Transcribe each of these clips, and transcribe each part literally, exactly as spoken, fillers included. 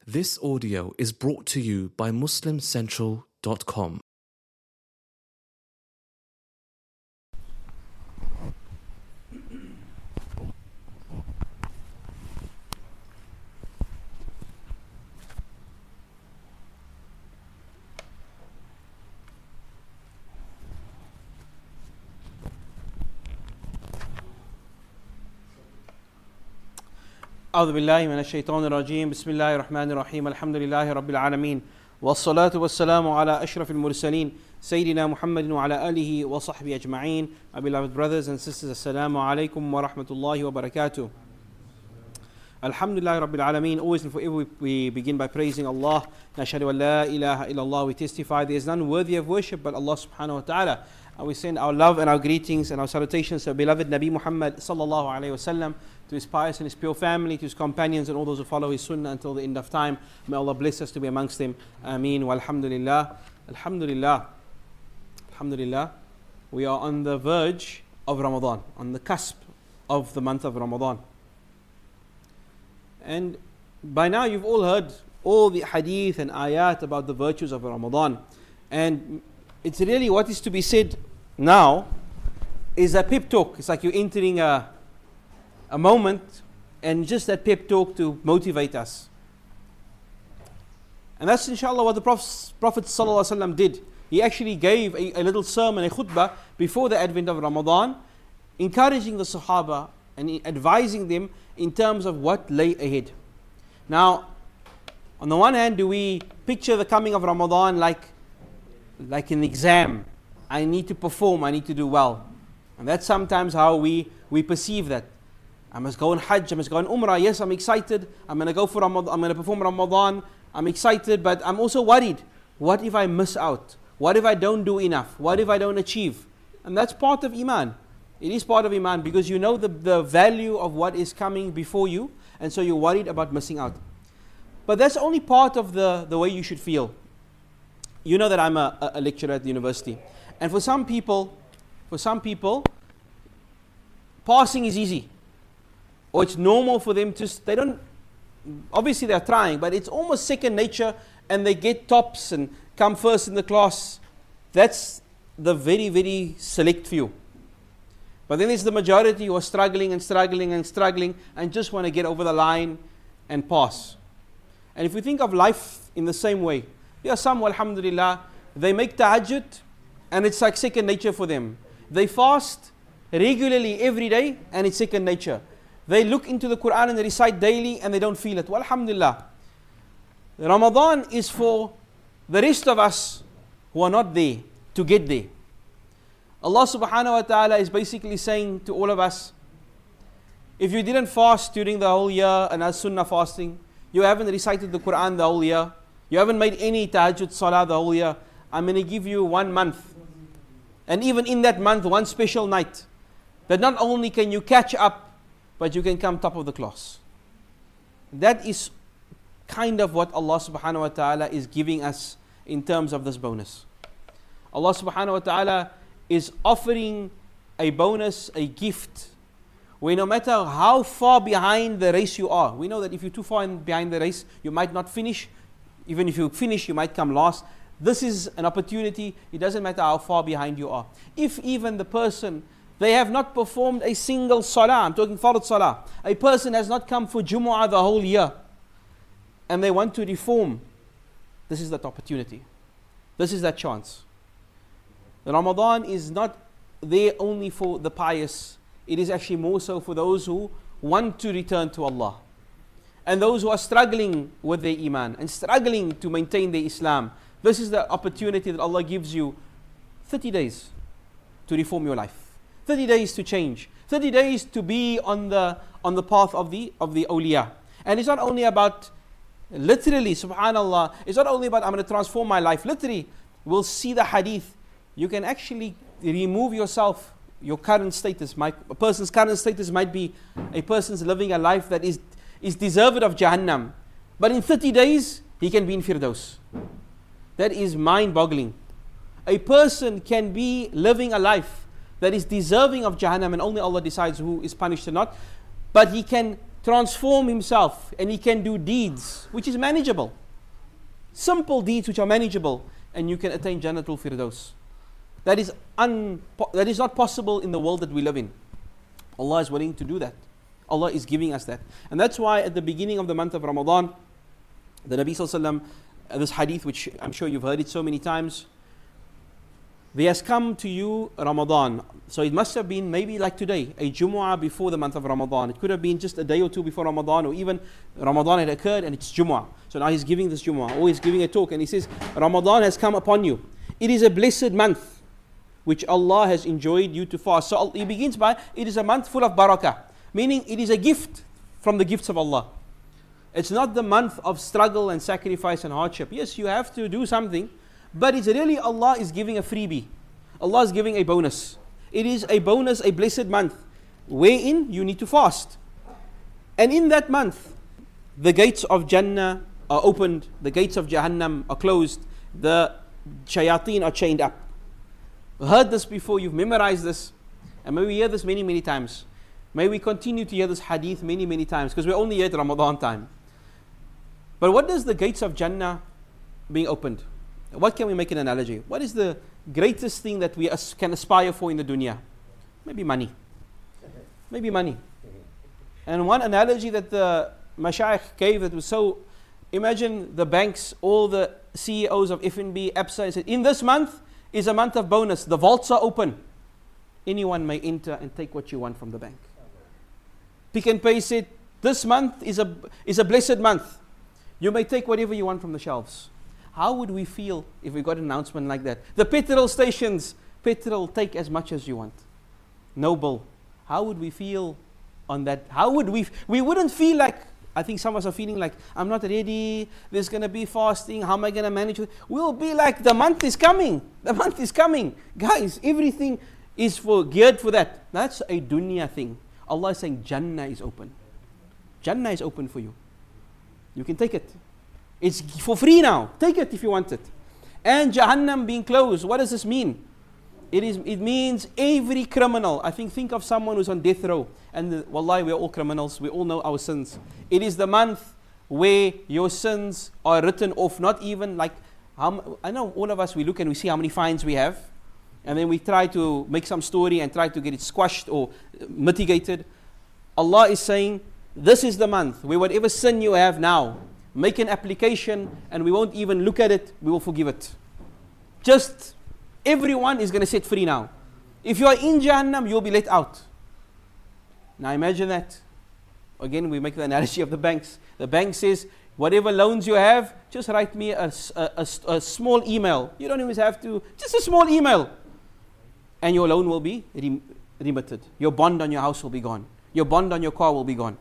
This audio is brought to you by Muslim Central dot com. أعوذ بالله من الشيطان الرجيم بسم الله الرحمن الرحيم الحمد لله رب العالمين والصلاة والسلام على أشرف المرسلين سيدنا محمد وعلى آله وصحبه أجمعين. My beloved brothers and sisters, Assalamu alaikum wa rahmatullahi wa barakatuh. Alhamdulillah Rabbil Alameen. Always and forever we, we begin by praising Allah. Nashhadu an la ilaha illallah. We testify there is none worthy of worship but Allah subhanahu wa ta'ala. And we send our love and our greetings and our salutations to our beloved Nabi Muhammad sallallahu alayhi wa sallam, to his pious and his pure family, to his companions and all those who follow his sunnah until the end of time. May Allah bless us to be amongst them. Ameen. Walhamdulillah. Alhamdulillah. Alhamdulillah. We are on the verge of Ramadan, on the cusp of the month of Ramadan. And by now you've all heard all the hadith and ayat about the virtues of Ramadan. And it's really what is to be said now is a pep talk. It's like you're entering a a moment and just that pep talk to motivate us. And that's inshallah what the Prophet, Prophet ﷺ did. He actually gave a, a little sermon, a khutbah before the advent of Ramadan, encouraging the Sahaba and advising them in terms of what lay ahead. Now, on the one hand, do we picture the coming of Ramadan like, like an exam? I need to perform, I need to do well. And that's sometimes how we, we perceive that. I must go on Hajj, I must go on Umrah. Yes, I'm excited. I'm going to go for Ramadan. I'm going to perform Ramadan. I'm excited, but I'm also worried. What if I miss out? What if I don't do enough? What if I don't achieve? And that's part of Iman. It is part of Iman because you know the, the value of what is coming before you, and so you're worried about missing out. But that's only part of the, the way you should feel. You know that I'm a, a lecturer at the university. And for some people, for some people, passing is easy. Or it's normal for them to, they don't, obviously they're trying, but it's almost second nature and they get tops and come first in the class. That's the very, very select few. But then there's the majority who are struggling and struggling and struggling and just want to get over the line and pass. And if we think of life in the same way, there are some, alhamdulillah, they make tahajjud and it's like second nature for them. They fast regularly every day and it's second nature. They look into the Quran and they recite daily and they don't feel it. Well, alhamdulillah. Ramadan is for the rest of us who are not there to get there. Allah subhanahu wa ta'ala is basically saying to all of us, if you didn't fast during the whole year and as sunnah fasting, you haven't recited the Quran the whole year, you haven't made any tahajjud salah the whole year, I'm going to give you one month. And even in that month, one special night, that not only can you catch up, but you can come top of the class. That is kind of what Allah subhanahu wa ta'ala is giving us in terms of this bonus. Allah subhanahu wa ta'ala is offering a bonus, a gift, where no matter how far behind the race you are, we know that if you're too far behind the race, you might not finish. Even if you finish, you might come last. This is an opportunity. It doesn't matter how far behind you are. If even the person, they have not performed a single salah, I'm talking fard salah. A person has not come for Jumu'ah the whole year and they want to reform. This is that opportunity. This is that chance. Ramadan is not there only for the pious. It is actually more so for those who want to return to Allah. And those who are struggling with their Iman and struggling to maintain their Islam. This is the opportunity that Allah gives you. thirty days to reform your life. thirty days to change. thirty days to be on the on the path of the of the awliya. And it's not only about, literally, subhanallah, it's not only about I'm going to transform my life. Literally, we'll see the hadith. You can actually remove yourself, your current status. My, a person's current status might be a person's living a life that is, is deserved of Jahannam. But in thirty days, he can be in Firdaus. That is mind-boggling. A person can be living a life that is deserving of Jahannam and only Allah decides who is punished or not. But he can transform himself and he can do deeds which is manageable. Simple deeds which are manageable, and you can attain Jannatul Firdaus. That is, un, that is not possible in the world that we live in. Allah is willing to do that. Allah is giving us that. And that's why at the beginning of the month of Ramadan, the Nabi Sallallahu Alaihi Wasallam, uh, this hadith which I'm sure you've heard it so many times, there has come to you Ramadan. So it must have been maybe like today, a Jumu'ah before the month of Ramadan. It could have been just a day or two before Ramadan, or even Ramadan had occurred and it's Jumu'ah. So now he's giving this Jumu'ah, or he's giving a talk, and he says, Ramadan has come upon you. It is a blessed month which Allah has enjoyed you to fast. So he begins by, it is a month full of barakah, meaning it is a gift from the gifts of Allah. It's not the month of struggle and sacrifice and hardship. Yes, you have to do something, but it's really Allah is giving a freebie. Allah is giving a bonus. It is a bonus, a blessed month, wherein you need to fast. And in that month, the gates of Jannah are opened, the gates of Jahannam are closed, the shayateen are chained up. You've heard this before, you've memorized this, and may we hear this many, many times. May we continue to hear this hadith many, many times, because we're only here at Ramadan time. But what does the gates of Jannah being opened? What can we make an analogy? What is the greatest thing that we as- can aspire for in the dunya? Maybe money. Maybe money. And one analogy that the Mashayikh gave that was so, imagine the banks, all the C E Os of F N B, Absa, said, in this month is a month of bonus. The vaults are open. Anyone may enter and take what you want from the bank. Pick n Pay said, this month is a, is a blessed month. You may take whatever you want from the shelves. How would we feel if we got an announcement like that? The petrol stations, petrol, take as much as you want. No bill. How would we feel on that? How would we, we wouldn't feel like, I think some of us are feeling like, I'm not ready, there's going to be fasting, how am I going to manage it? We'll be like, the month is coming, the month is coming. Guys, everything is for geared for that. That's a dunya thing. Allah is saying, Jannah is open. Jannah is open for you. You can take it. It's for free now. Take it if you want it. And Jahannam being closed. What does this mean? It is. It means every criminal. I think think of someone who's on death row. And the, wallahi, we're all criminals. We all know our sins. It is the month where your sins are written off. Not even like, how, I know all of us, we look and we see how many fines we have. And then we try to make some story and try to get it squashed or mitigated. Allah is saying, this is the month where whatever sin you have now, make an application and we won't even look at it, we will forgive it. Just everyone is going to set free now. If you are in Jahannam, you'll be let out. Now imagine that. Again, we make the analogy of the banks. The bank says, whatever loans you have, just write me a, a, a, a small email. You don't even have to, just a small email. And your loan will be rem- remitted. Your bond on your house will be gone. Your bond on your car will be gone.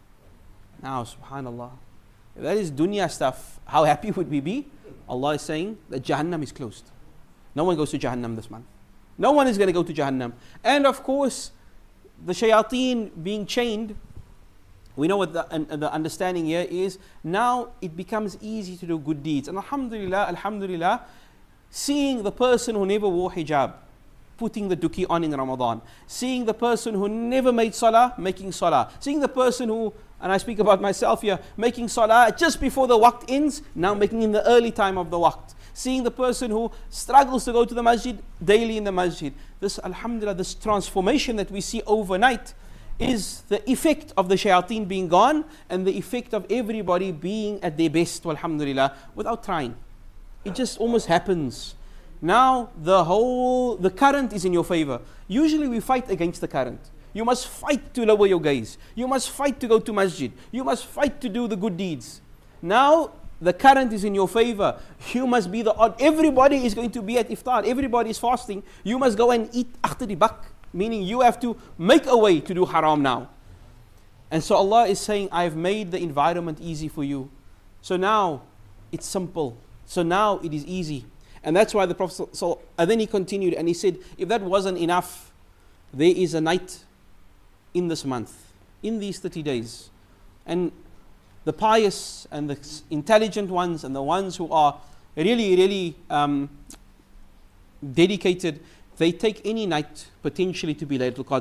Now, subhanallah. If that is dunya stuff, how happy would we be? Allah is saying that Jahannam is closed. No one goes to Jahannam this month. No one is going to go to Jahannam. And of course, the shayateen being chained, we know what the, uh, the understanding here is. Now it becomes easy to do good deeds. And alhamdulillah, alhamdulillah, seeing the person who never wore hijab, putting the duki on in Ramadan. Seeing the person who never made salah, making salah. Seeing the person who, and I speak about myself here, making salah just before the waqt ends, now making in the early time of the waqt. Seeing the person who struggles to go to the masjid, daily in the masjid. This, alhamdulillah, this transformation that we see overnight is the effect of the shayateen being gone and the effect of everybody being at their best, alhamdulillah, without trying. It just almost happens. Now the whole, the current is in your favor. Usually we fight against the current. You must fight to lower your gaze. You must fight to go to masjid. You must fight to do the good deeds. Now the current is in your favor. You must be the odd. Everybody is going to be at iftar. Everybody is fasting. You must go and eat akhtar di bak. Meaning you have to make a way to do haram now. And so Allah is saying, I have made the environment easy for you. So now it's simple. So now it is easy. And that's why the Prophet, so, and then he continued and he said, if that wasn't enough, there is a night in this month, in these thirty days. And the pious and the intelligent ones and the ones who are really, really um, dedicated, they take any night potentially to be Laylatul Qadr.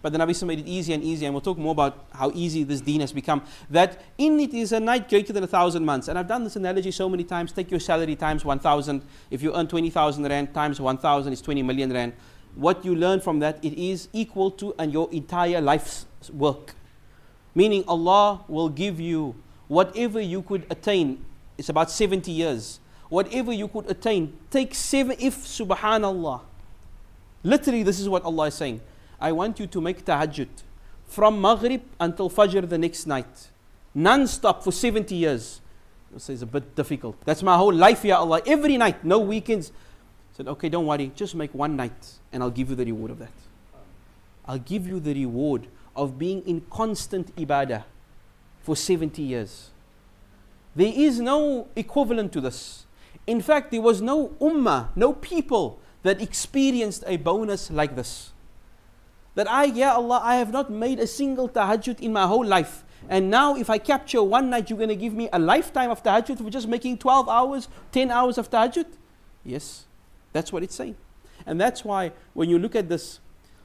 But the Nabi made it easier and easier, and we'll talk more about how easy this deen has become. That in it is a night greater than a thousand months. And I've done this analogy so many times. Take your salary times one thousand. If you earn twenty thousand rand times one thousand, it's twenty million rand. What you learn from that, it is equal to and your entire life's work. Meaning Allah will give you whatever you could attain. It's about seventy years. Whatever you could attain, take seven, if subhanallah. Literally, this is what Allah is saying. I want you to make tahajjud from Maghrib until Fajr the next night. Non-stop for seventy years. I say it's a bit difficult. That's my whole life, ya Allah. Every night, no weekends. I said, okay, don't worry. Just make one night and I'll give you the reward of that. I'll give you the reward of being in constant ibadah for seventy years. There is no equivalent to this. In fact, there was no ummah, no people that experienced a bonus like this. That I, ya Allah, I have not made a single tahajjud in my whole life. And now if I capture one night, you're going to give me a lifetime of tahajjud for just making twelve hours, ten hours of tahajjud? Yes, that's what it's saying. And that's why when you look at this,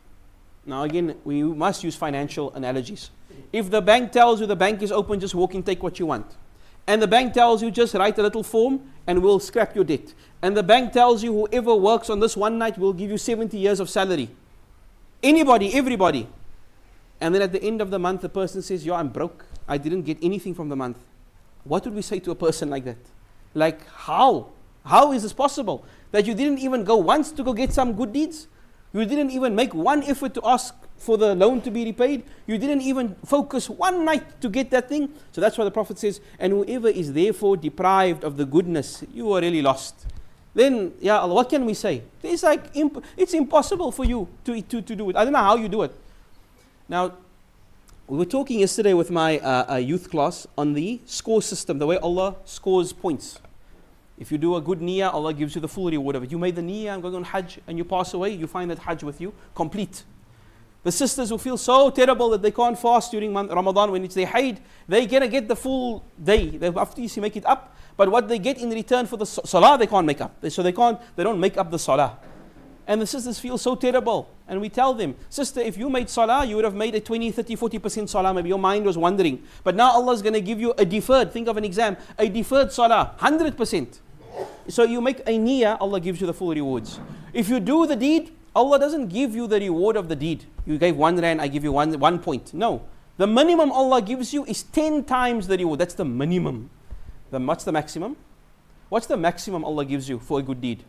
now again, we must use financial analogies. If the bank tells you the bank is open, just walk in, take what you want. And the bank tells you just write a little form and we'll scrap your debt. And the bank tells you whoever works on this one night will give you seventy years of salary. Anybody, everybody. And then at the end of the month, the person says, yo, I'm broke. I didn't get anything from the month. What would we say to a person like that? Like, how? How is this possible? That you didn't even go once to go get some good deeds? You didn't even make one effort to ask for the loan to be repaid? You didn't even focus one night to get that thing? So that's why the Prophet says, and whoever is therefore deprived of the goodness, you are really lost. Then, ya Allah, what can we say? It's like, imp- it's impossible for you to, to, to do it. I don't know how you do it. Now, we were talking yesterday with my uh, uh, youth class on the score system, the way Allah scores points. If you do a good niyyah, Allah gives you the full reward of it. You made the niyyah, I'm going on Hajj, and you pass away, you find that Hajj with you, complete. The sisters who feel so terrible that they can't fast during Ramadan when it's their Haid, they're going to get the full day. They have to make it up. But what they get in return for the salah, they can't make up. So they can't, they don't make up the salah. And the sisters feel so terrible. And we tell them, sister, if you made salah, you would have made a twenty, thirty, forty percent salah. Maybe your mind was wandering. But now Allah is going to give you a deferred, think of an exam, a deferred salah, one hundred percent. So you make a niyyah, Allah gives you the full rewards. If you do the deed, Allah doesn't give you the reward of the deed. You gave one rand, I give you one, one point. No. The minimum Allah gives you is ten times the reward. That's the minimum. Then what's the maximum? What's the maximum Allah gives you for a good deed?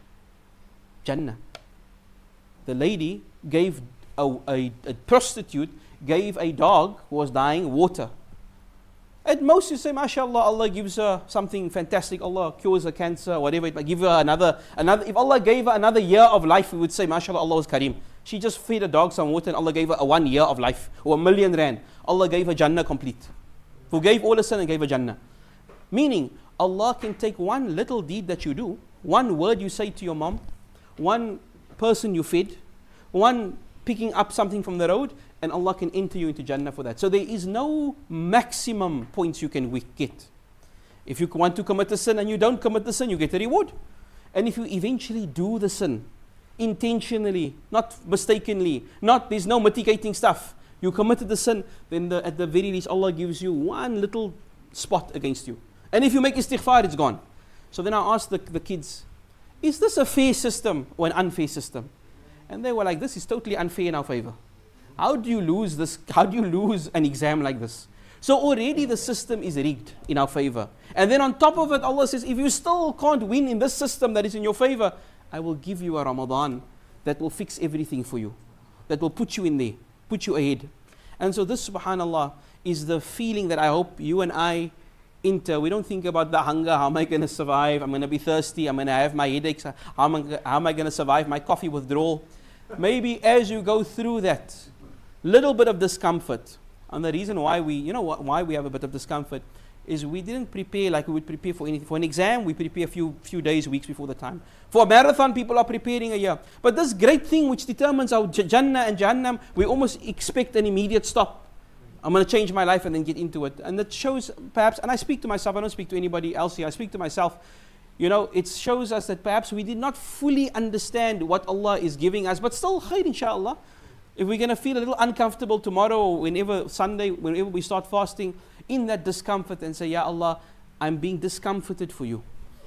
Jannah. The lady gave a, a, a prostitute gave a dog who was dying water. At most you say, mashallah, Allah gives her something fantastic. Allah cures her cancer, whatever. It might give her another, another. If Allah gave her another year of life, we would say, mashallah, Allah was Kareem. She just fed a dog some water and Allah gave her a one year of life or a million rand. Allah gave her Jannah complete. Who gave all the sin and gave her Jannah. Meaning, Allah can take one little deed that you do, one word you say to your mom, one person you fed, one picking up something from the road, and Allah can enter you into Jannah for that. So there is no maximum points you can get. If you want to commit a sin and you don't commit the sin, you get a reward. And if you eventually do the sin, intentionally, not mistakenly, not there's no mitigating stuff, you committed the sin, then the, at the very least Allah gives you one little spot against you. And if you make istighfar, it's gone. So then I asked the, the kids, is this a fair system or an unfair system? And they were like, this is totally unfair in our favor. How do you lose this? How do you lose an exam like this? So already the system is rigged in our favor. And then on top of it, Allah says, if you still can't win in this system that is in your favor, I will give you a Ramadan that will fix everything for you. That will put you in there, put you ahead. And so this, subhanAllah, is the feeling that I hope you and I enter. We don't think about the hunger, how am I going to survive? I'm going to be thirsty, I'm going to have my headaches, how am I, how am I going to survive my coffee withdrawal? Maybe as you go through that, little bit of discomfort, and the reason why we, you know what, why we have a bit of discomfort is we didn't prepare like we would prepare for anything. For an exam, we prepare a few, few days, weeks before the time. For a marathon, people are preparing a year. But this great thing which determines our Jannah and Jahannam, we almost expect an immediate stop. I'm going to change my life and then get into it. And that shows perhaps, and I speak to myself, I don't speak to anybody else here, I speak to myself. You know, it shows us that perhaps we did not fully understand what Allah is giving us, but still khair, inshallah. If we're going to feel a little uncomfortable tomorrow or whenever, Sunday, whenever we start fasting, in that discomfort and say, Ya Allah, I'm being discomforted for you.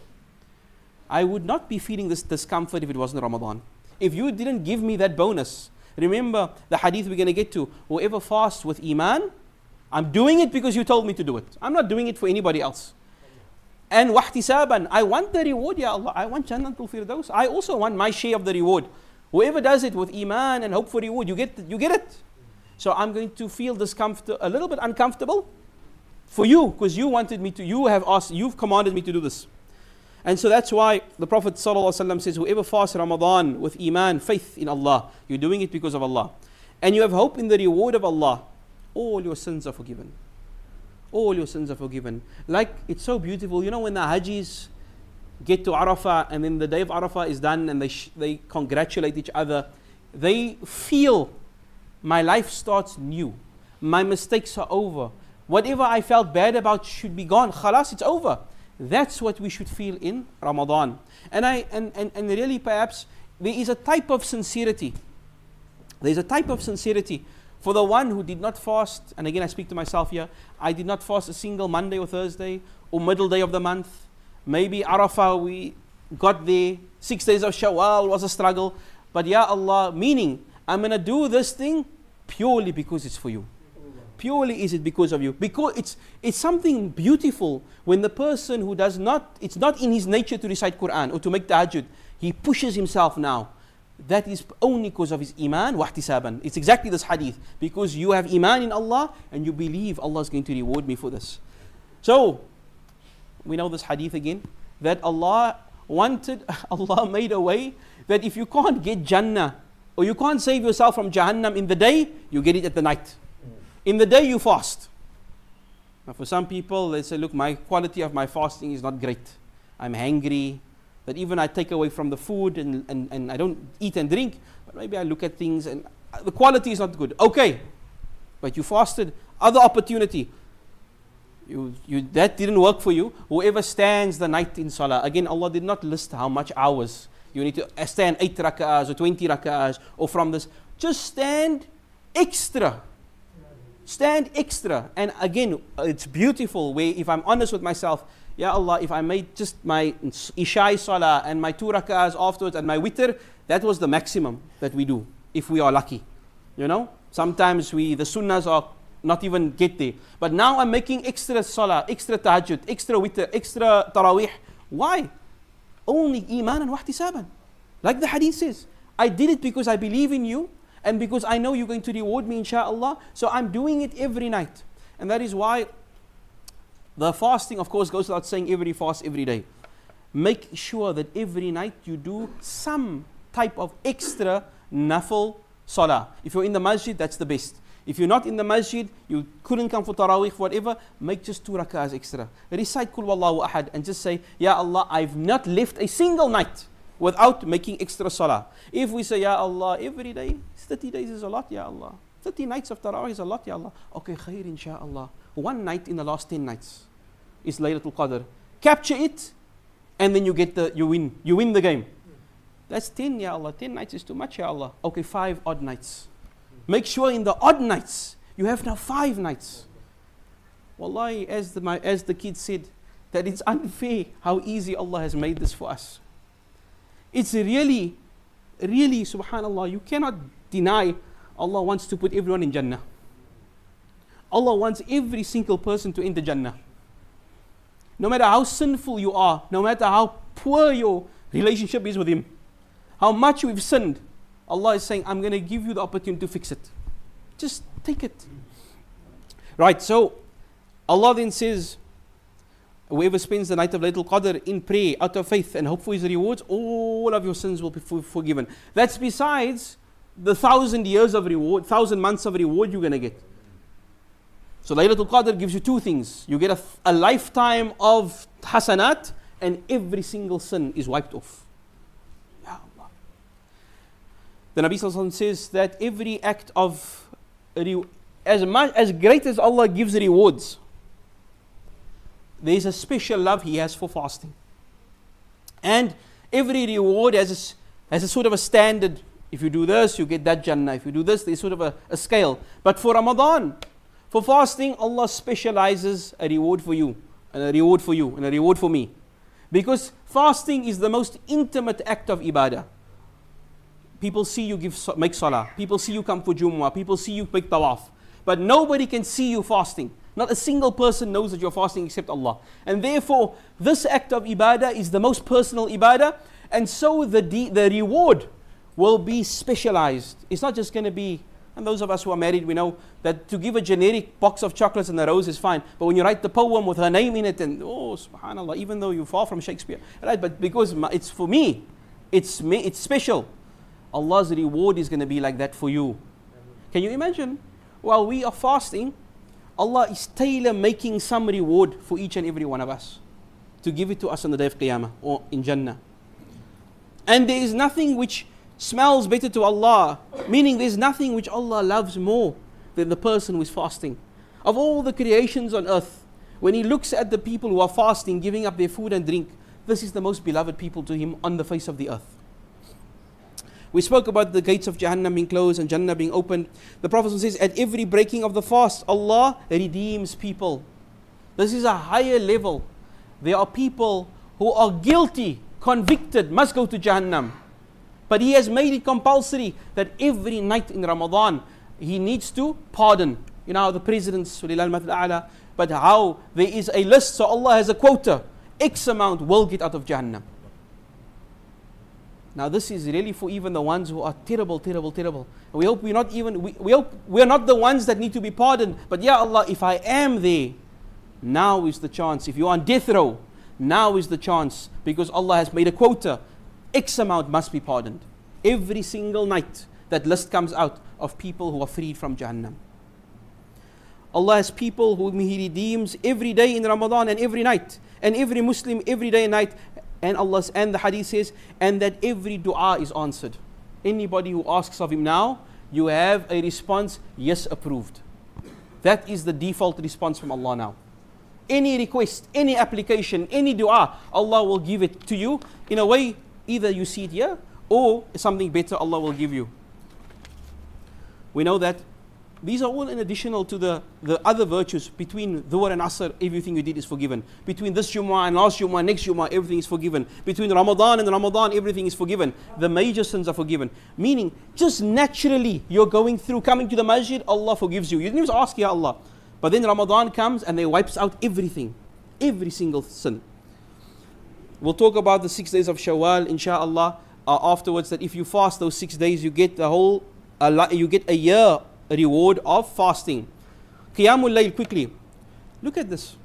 I would not be feeling this discomfort if it wasn't Ramadan. If you didn't give me that bonus, remember the hadith we're going to get to, whoever fasts with Iman, I'm doing it because you told me to do it. I'm not doing it for anybody else. And wahtisaban, I want the reward, Ya Allah. I want Jannatul Firdaus. I also want my share of the reward. Whoever does it with Iman and hope for reward, you get, you get it. So I'm going to feel discomfort, a little bit uncomfortable for you, because you wanted me to, you have asked, you've commanded me to do this. And so that's why the Prophet ﷺ says, whoever fasts Ramadan with Iman, faith in Allah, you're doing it because of Allah. And you have hope in the reward of Allah, all your sins are forgiven. All your sins are forgiven. Like, it's so beautiful. You know when the Hajis get to Arafah and then the day of Arafah is done and they, sh- they congratulate each other, they feel, my life starts new. My mistakes are over. Whatever I felt bad about should be gone. Khalas, it's over. That's what we should feel in Ramadan. And I and, and, and really perhaps there is a type of sincerity. There's a type of sincerity for the one who did not fast, and again I speak to myself here, I did not fast a single Monday or Thursday or middle day of the month. Maybe Arafah we got there, six days of Shawwal was a struggle. But Ya Allah, meaning I'm going to do this thing purely because it's for you. Purely is it because of you. Because it's it's something beautiful when the person who does not, it's not in his nature to recite Quran or to make tahajjud. He pushes himself now. That is only because of his iman, wahtisaban. It's exactly this hadith. Because you have iman in Allah and you believe Allah is going to reward me for this. So, we know this hadith again. That Allah wanted, Allah made a way that if you can't get Jannah or you can't save yourself from Jahannam in the day, you get it at the night. In the day you fast. Now for some people, they say, look, my quality of my fasting is not great. I'm hangry. That even I take away from the food and, and, and I don't eat and drink. But maybe I look at things and the quality is not good. Okay. But you fasted. Other opportunity. You, you, that didn't work for you. Whoever stands the night in salah. Again, Allah did not list how much hours. You need to stand eight rak'ahs or twenty rak'ahs or from this. Just stand extra. Stand extra. And again, it's beautiful where if I'm honest with myself, Ya Allah, if I made just my Isha Salah and my two rak'ahs afterwards and my witr, that was the maximum that we do, if we are lucky. You know, sometimes we, the sunnahs are not even get there. But now I'm making extra Salah, extra tahajjud, extra witr, extra tarawih. Why? Only iman and wahtisaban. Like the hadith says, I did it because I believe in you. And because I know you're going to reward me, inshaAllah, so I'm doing it every night. And that is why the fasting, of course, goes without saying every fast, every day. Make sure that every night you do some type of extra nafil salah. If you're in the masjid, that's the best. If you're not in the masjid, you couldn't come for tarawih, whatever, make just two rak'ahs extra. Recite Kul Wallahu Ahad and just say, Ya Allah, I've not left a single night without making extra salah. If we say, Ya Allah, every day, thirty days is a lot, Ya Allah. thirty nights of Tarawih is a lot, Ya Allah. Okay, khair, inshaAllah. One night in the last ten nights is Laylatul Qadr. Capture it, and then you get the, you win. You win the game. That's ten, Ya Allah. ten nights is too much, Ya Allah. Okay, five odd nights. Make sure in the odd nights, you have now five nights. Wallahi, as the, my, as the kid said, that it's unfair how easy Allah has made this for us. It's really, really, subhanAllah, you cannot deny Allah wants to put everyone in Jannah. Allah wants every single person to enter Jannah. No matter how sinful you are, no matter how poor your relationship is with Him, how much we've sinned, Allah is saying, I'm going to give you the opportunity to fix it. Just take it. Right, so Allah then says, whoever spends the night of Laylatul Qadr in prayer, out of faith and hope for His rewards, all of your sins will be forgiven. That's besides the thousand years of reward, thousand months of reward you're going to get. So Laylatul Qadr gives you two things. You get a, a lifetime of hasanat and every single sin is wiped off. Ya Allah. The Nabi Sallallahu Alaihi Wasallam says that every act of, as much, as great as Allah gives rewards, there is a special love He has for fasting. And every reward has a, has a sort of a standard. If you do this, you get that Jannah. If you do this, there's sort of a, a scale. But for Ramadan, for fasting, Allah specializes a reward for you, and a reward for you, and a reward for me. Because fasting is the most intimate act of ibadah. People see you give, make salah. People see you come for Jumu'ah. People see you make tawaf. But nobody can see you fasting. Not a single person knows that you're fasting except Allah. And therefore, this act of ibadah is the most personal ibadah. And so the, de- the reward will be specialized. It's not just going to be, and those of us who are married, we know that to give a generic box of chocolates and a rose is fine. But when you write the poem with her name in it, and oh, subhanAllah, even though you're far from Shakespeare, right? But because it's for me, it's me, it's special. Allah's reward is going to be like that for you. Can you imagine? While we are fasting, Allah is tailor making some reward for each and every one of us to give it to us on the day of Qiyamah or in Jannah. And there is nothing which smells better to Allah, meaning there's nothing which Allah loves more than the person who is fasting. Of all the creations on earth, when He looks at the people who are fasting, giving up their food and drink, this is the most beloved people to Him on the face of the earth. We spoke about the gates of Jahannam being closed and Jannah being opened. The Prophet says, at every breaking of the fast, Allah redeems people. This is a higher level. There are people who are guilty, convicted, must go to Jahannam. But He has made it compulsory that every night in Ramadan, He needs to pardon. You know how the presidents, but how there is a list, so Allah has a quota. X amount will get out of Jahannam. Now this is really for even the ones who are terrible, terrible, terrible. We hope we're not even, we, we hope we're not the ones that need to be pardoned. But Ya Allah, if I am there, now is the chance. If you are on death row, now is the chance. Because Allah has made a quota. X amount must be pardoned. Every single night, that list comes out of people who are freed from Jahannam. Allah has people whom He redeems every day in Ramadan and every night. And every Muslim every day and night. And Allah's, and the hadith says, and that every dua is answered. Anybody who asks of Him now, you have a response, yes, approved. That is the default response from Allah now. Any request, any application, any dua, Allah will give it to you. In a way, either you see it here, or something better Allah will give you. We know that these are all in additional to the, the other virtues. Between Dhuhr and Asr, everything you did is forgiven. Between this Jumu'ah and last Jumu'ah, next Jumu'ah, everything is forgiven. Between Ramadan and Ramadan, everything is forgiven. The major sins are forgiven. Meaning, just naturally, you're going through, coming to the masjid, Allah forgives you. You didn't even ask, Ya Allah. But then Ramadan comes and they wipes out everything. Every single sin. We'll talk about the six days of Shawwal, inshaAllah, uh, afterwards, that if you fast those six days, you get the whole, uh, you get a year reward of fasting. Qiyamul Layl, quickly. Look at this.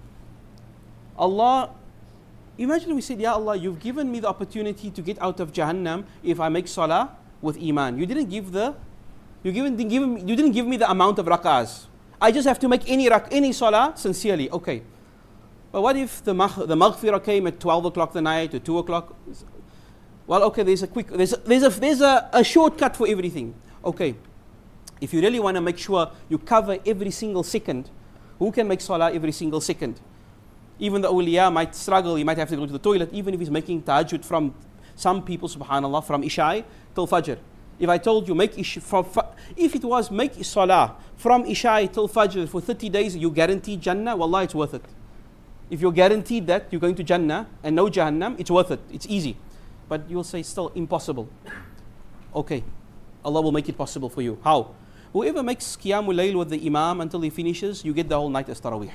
Allah, imagine we said, Ya Allah, you've given me the opportunity to get out of Jahannam if I make salah with iman. You didn't give the, you given, didn't give me, you didn't give me the amount of rak'ahs. I just have to make any rak, any salah sincerely. Okay. But what if the, the maghfirah came at twelve o'clock the night or two o'clock? Well, okay, there's a quick, there's a, there's a, there's a, a shortcut for everything. Okay. If you really want to make sure you cover every single second, who can make salah every single second? Even the awliya might struggle, he might have to go to the toilet, even if he's making tahajjud from some people, subhanAllah, from Isha till Fajr. If I told you, make ish, from, if it was make salah from Isha till Fajr for thirty days, you guarantee Jannah, wallah, it's worth it. If you're guaranteed that you're going to Jannah and no Jahannam, it's worth it, it's easy. But you'll say, still impossible. Okay, Allah will make it possible for you. How? Whoever makes Qiyamul Layl with the Imam until he finishes, you get the whole night as Taraweeh.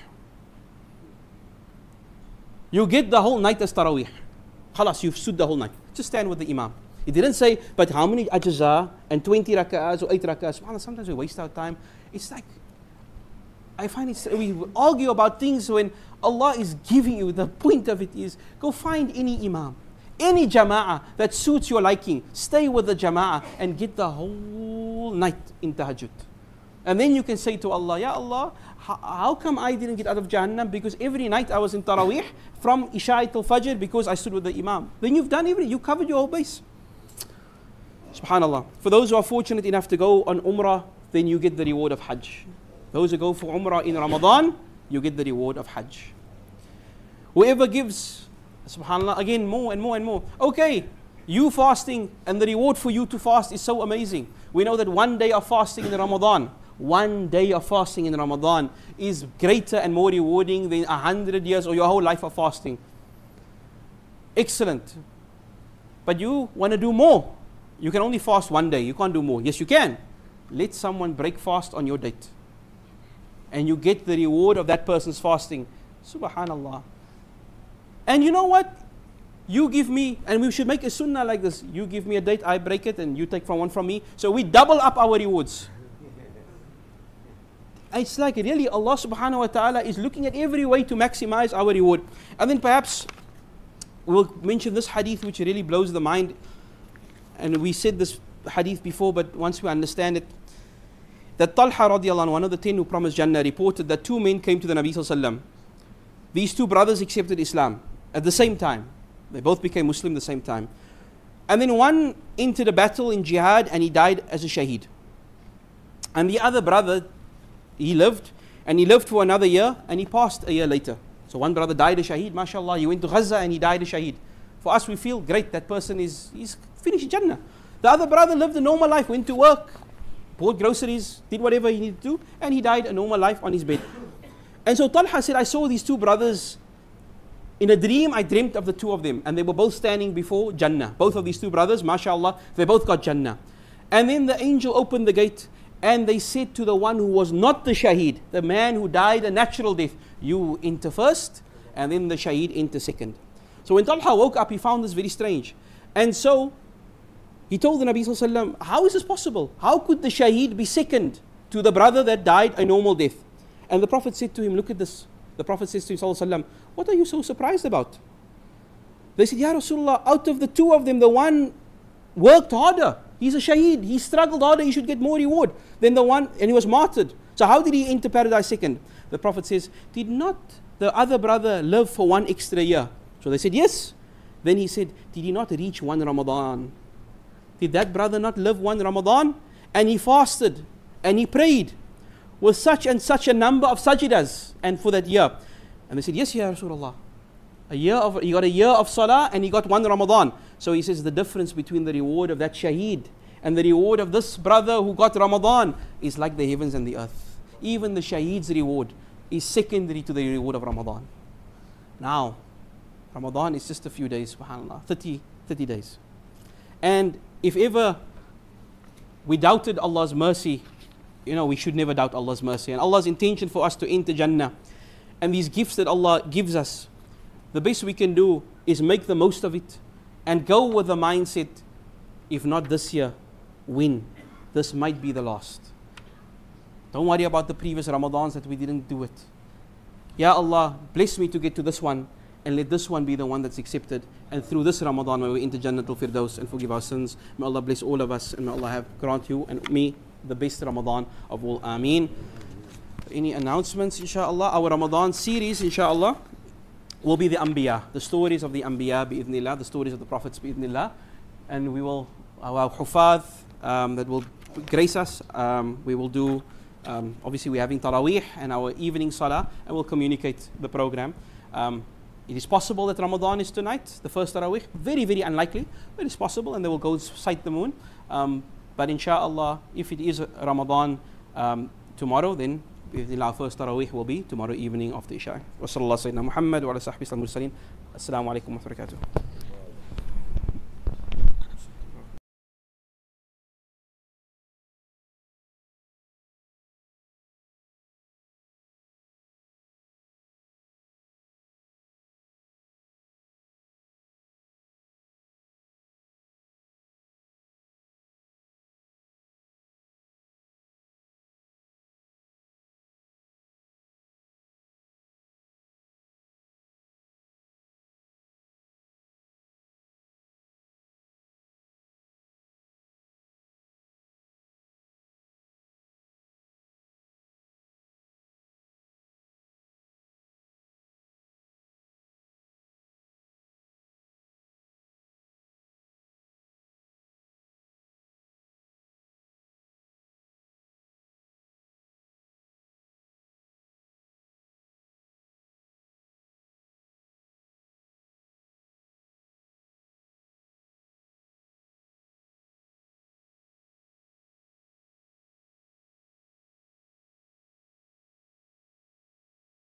You get the whole night as Taraweeh. Khalas, you've stood the whole night. Just stand with the Imam. He didn't say, but how many ajza and twenty rak'ahs or eight rak'ahs? SubhanAllah, sometimes we waste our time. It's like, I find it, we argue about things when Allah is giving you, the point of it is, go find any Imam, any jama'ah that suits your liking. Stay with the jama'ah and get the whole night in tahajjud. And then you can say to Allah, Ya Allah, how, how come I didn't get out of Jahannam? Because every night I was in Taraweeh from Isha till Fajr because I stood with the Imam. Then you've done everything, you covered your whole base. SubhanAllah. For those who are fortunate enough to go on Umrah, then you get the reward of Hajj. Those who go for Umrah in Ramadan, you get the reward of Hajj. Whoever gives, SubhanAllah, again more and more and more. Okay, You fasting and the reward for you to fast is so amazing. We know that one day of fasting in Ramadan, one day of fasting in Ramadan is greater and more rewarding than a hundred years or your whole life of fasting. Excellent. But you want to do more. You can only fast one day. You can't do more. Yes, you can. Let someone break fast on your date. And you get the reward of that person's fasting. Subhanallah. And you know what? You give me, and we should make a sunnah like this. You give me a date, I break it, and you take from one from me. So we double up our rewards. It's like really Allah subhanahu wa ta'ala is looking at every way to maximize our reward. And then perhaps we'll mention this hadith which really blows the mind. And we said this hadith before, but once we understand it, that Talha radiallahu anhu, one of the ten who promised Jannah, reported that two men came to the Nabi sallallahu alaihi wasallam. These two brothers accepted Islam at the same time. They both became Muslim at the same time. And then one entered a battle in jihad and he died as a shaheed. And the other brother, he lived, and he lived for another year, and he passed a year later. So one brother died a shaheed, mashallah, he went to Gaza and he died a shaheed. For us, we feel great, that person is he's finished Jannah. The other brother lived a normal life, went to work, bought groceries, did whatever he needed to do, and he died a normal life on his bed. And so Talha said, I saw these two brothers in a dream. I dreamt of the two of them, and they were both standing before Jannah. Both of these two brothers, mashallah, they both got Jannah. And then the angel opened the gate, and they said to the one who was not the shaheed, the man who died a natural death, you enter first, and then the shaheed enter second. So when Talha woke up, he found this very strange. And so he told the Nabi sallallahu alaihi wasallam, how is this possible? How could the shaheed be second to the brother that died a normal death? And the Prophet said to him, look at this. The Prophet says to him, sallallahu alaihi wasallam, what are you so surprised about? They said, Ya Rasulullah, out of the two of them, the one worked harder. He's a shaheed. He struggled harder. He should get more reward than the one, and he was martyred. So how did he enter paradise second? The Prophet says, did not the other brother live for one extra year? So they said, yes. Then he said, did he not reach one Ramadan? Did that brother not live one Ramadan? And he fasted and he prayed with such and such a number of sajdas and for that year. And they said, yes, Ya Rasulullah. A year of, he got a year of salah and he got one Ramadan. So he says the difference between the reward of that shaheed and the reward of this brother who got Ramadan is like the heavens and the earth. Even the shaheed's reward is secondary to the reward of Ramadan. Now, Ramadan is just a few days, subhanAllah, thirty, thirty days. And if ever we doubted Allah's mercy, you know, we should never doubt Allah's mercy. And Allah's intention for us to enter Jannah and these gifts that Allah gives us, the best we can do is make the most of it and go with the mindset, if not this year, when? This might be the last. Don't worry about the previous Ramadans that we didn't do it. Ya Allah, bless me to get to this one, and let this one be the one that's accepted. And through this Ramadan, may we enter Jannatul Firdaus and forgive our sins. May Allah bless all of us, and may Allah have grant you and me the best Ramadan of all. Ameen. Any announcements, inshallah? Our Ramadan series, inshallah, will be the Anbiya, the stories of the Anbiya, bi'idhnillah, the stories of the Prophets, bi'idhnillah. And we will, our Hufadh, um, that will grace us, um, we will do, um, obviously we're having Taraweeh and our evening Salah, and we'll communicate the program. Um, it is possible that Ramadan is tonight, the first Taraweeh, very, very unlikely, but it's possible, and they will go sight the moon. Um, but inshallah, if it is Ramadan um, tomorrow, then our first Taraweeh will be tomorrow evening after Isha. Wa sallallahu sayyidina Muhammad wa ala sahbihi al-mursaleen. Assalamu alaikum wa barakatuh.